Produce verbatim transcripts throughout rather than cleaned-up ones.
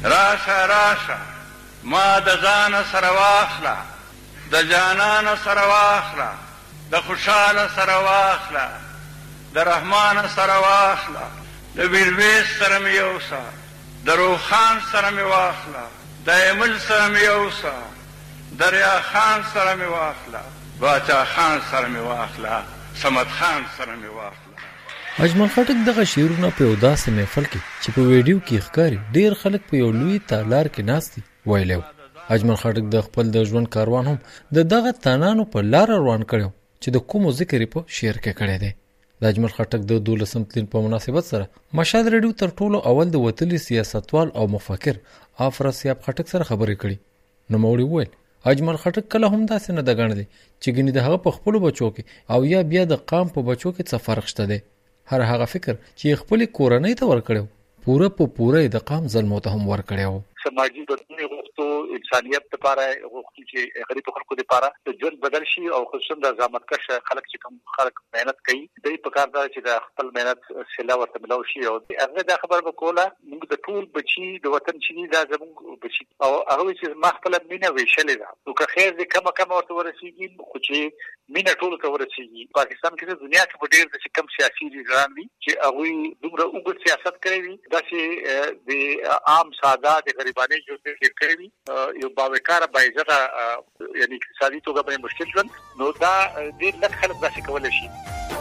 راشه راشه ما د ځان سره واخله، د جانان سره واخله، د خوشاله سره واخله، د رحمان سره واخله، د بیرویس سره مې یوسه، د روخان سره مې واخله، د ایمل سره مې یوسه، د ریا خان سره مې واخله، باچا خان سره مې واخله، صمد خان سره مې واخله. اجمل خټک دغه شعرونه په یو داسې محفل کې چې په ویډیو کې ښکاري ډیر خلک په یو لوی تالار کې ناست دي ویلی و. اجمل خټک د خپل د ژوند کاروان هم د دغه تانانو په لاره روان کړی چې د کومو ذکر یې په شعر کې کړی دی. د اجمل خټک د دولسم تلین په مناسبت سره مشهد رادیو تر ټولو اول د وتلي سیاستوال او مفکر افراسیاب خټک سره خبرې کړي. نوموړي وویل اجمل خټک کله هم داسې نه ده ګڼلی چې ګنې د هغه په خپلو بچو کې او یا بیا د قام په بچو کې څه فرق شته دی. هر هغه فکر چې خپل کورنۍ ته ورکړو پوره په پوره د قام ظلمو ته هم ورکړو. سماجی بدلون غوښتو، انسانیت لپاره غوښتو چې غریب خلکو لپاره د ژوند بدل شي او خصوصا د زحمتکش خلک چې کوم خلک مهنت کوي دوی په کار ده چې د خپل مهنت سلا ورته ملو شي. او هغه دا خبر وکوله موږ د ټول بچي د وطن چې دا زموږ بچي او هغه چې ما خپل مینه ویشلې ده نو که خیر دې کم کم ورته ورسیږي خو چې مینه ټول ته ورسیږي. پاکستان کې د دنیا کې په ډېر د کم سیاسي لیډران دي چې هغه دومره وګړي سیاست کوي دا چې د عام ساده د غریبانه ژوند کې کوي یو باوقاره باعزته یعنی اقتصادي توګه باندې مشکل ژوند نو دا ډېر لږ خلک داسې کولی شي.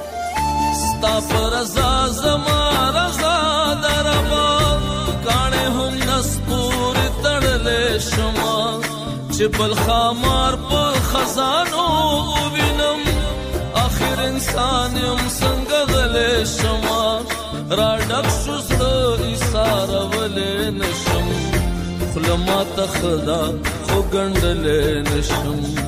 ستا پر رضا زما رضا دربا کاڼې هم نسپورې تړلې شما چې بل خامار په خزانو ووینم آخر انسان یم څنګه غلی شما را ډک شو زړه ایسارولې نشم خوله ماته ښه ده خو ګنډلی نشم.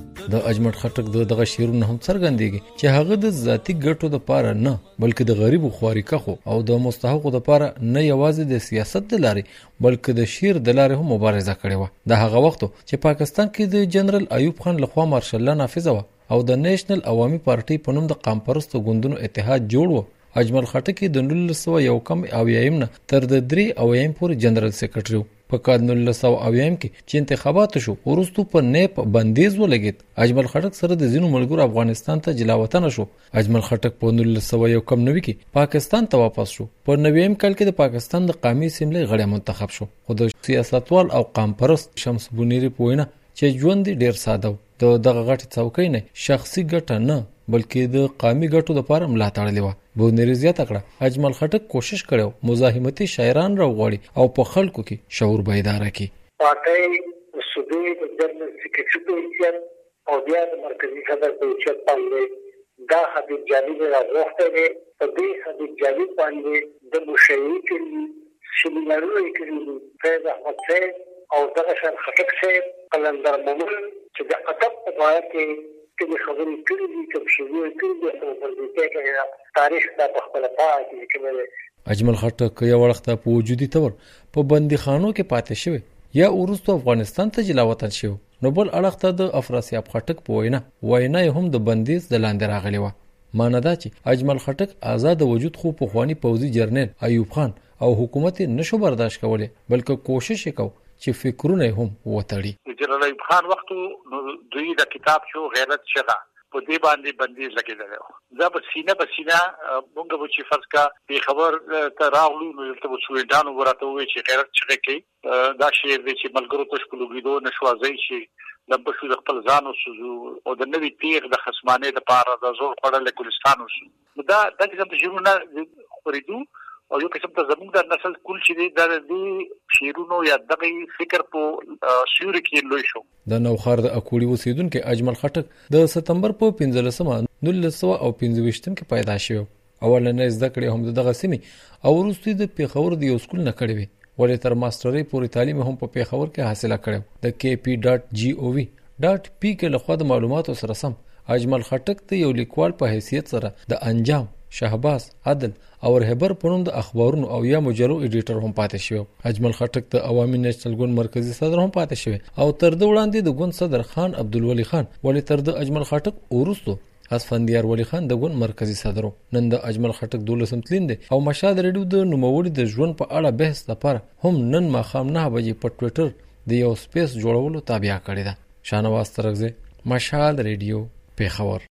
د اجمل خټک د دغه شعرونه هم څرګندېږي چې هغه د ذاتي ګټو دپاره نه بلکې د غریبو خوارکخو او د مستحقو دپاره نه یوازې د سیاست د لارې بلکې د شعر د لارې هم مبارزه کړې وه. د هغه وختو چې پاکستان کې د جنرال ایوب خان لخوا مارشل لا نافظه وه او د نیشنل عوامي پارټۍ په نوم د قام پرستو ګوندونو اتحاد جوړ و. اجمل خټک د نولس سوه یو کم اویایم نه تر د درې اویایم پورې جنرال سیکرټري و. په کال نولس سوه اویایم کې چې انتخابات شو وروستو په نیپ بندیز ولګېد. اجمل خټک سره د ځینو ملګرو افغانستان ته جلا وطن شو. اجمل خټک په نولس سوه یو کم نوي کې پاکستان ته واپس شو. په نویم کال کې د پاکستان د قامي اسمبلۍ غړی منتخب شو. خو د سیاستوال او قام پرست شمس بونیری په وینا چې ژوند ډیر ساده و. د دغه غټ څوکۍ نه شخصي ګټه نه بلکې د قامي ګټو لپاره ملا تړلې وه. بونیری زیاته کړه اجمل خټک کوشش کړو مزاحمتي شاعران راوغواړي او په خلکو کې شعور بیداره کړي. پارټۍ صوبې د جنرال سیکرټري په حیثیت او بیا د مرکزي صدر په حیثیت باندې دا حبیب جلیل راغوښتی دی. په دې حبیب جلیل باندې د مشاعرې کړي سیمینارونه یې کړي دي. فیض احمد صاحب او دغه شان خټک صاحب قلندر مومن چې د ادب په باره کې کومې خبرې کړي دي کوم شعرونه کړي دي او پر دې کې تاریخ دا په خپله پاڼه کې لیکلی دی. اجمل خټک یو وخت په وجودي طور په بندیخانو کې پاتې شوی یا وروسته افغانستان ته جلا وطن شو نو بل اړخ ته د افراسیاب خټک په وینا وینا هم د بندیز د لاندې راغلی وه. معنی دا چې اجمل خټک آزاد وجود خو پخواني پوځي جرنیل ایوب خان او حکومت نشو برداشت کولی بلکې کوشش وکاو چې فکرونه هم وتړي. جنرال ایوب خان وختو دوی د کتاب شو غیرت شغه په دې باندې بندیز لګېدلی و. دا به سینه په سینه مونږ به چې فرض کا پېښور ته راغلو نو دلته به سویډانو به راته ووایي چې غیرت چغې کوي. دا شعر دی چې ملګرو ته په لوګېدو نشوازی شي لمبه شو د خپل ځان وسوځو او د نوي تیغ د خصمانۍ دپاره د زور خوړلی ګلستان وسو. دا دا قسم د شعرونه خپرېدو او یو قسم ته زموږ د نسل کل چې دی دا د دې شعرونو یا دغه فکر په سیوري کې لوی شو. د نوخار د اکوړي اوسیدونکي اجمل خټک د ستمبر په پنځلسمه نولس سوه او پنځه ویشتم کې پیدا شو. اولنۍ زده کړې هم دغه سیمې او وروسته د پېښور د یو سکول نه کړې وې ولې تر ماسترۍ پورې تعلیم هم په پېښور کې حاصله کړو. د کې پی ډاټ جی او وی ډاټ پی کې لخوا د معلوماتو سره سم اجمل خټک ته یو لیکوال په حیثیت سره د انجام شهباز عدل او رهبر په نوم د اخبارونو او یا مجلو ایډیټر هم پاتې شو. اجمل خټک د عوامي نېشنل ګوند مرکزی صدر هم پاتې شو او تر د وړاندې د ګوند صدر خان عبدالولي خان ولې تر د اجمل خټک ورستو اسفندیار ولی خان د ګوند مرکزی صدر نن د اجمل خټک دولسم تلین دی او مشاد ریډیو د نوموړي د ژوند په اړه بحث لپاره هم نن ماخام نه بجې په ټوئیټر د یو سپیس جوړولو تابع کړی ده. شانواز ترغزی، مشال ریډیو، پیښور.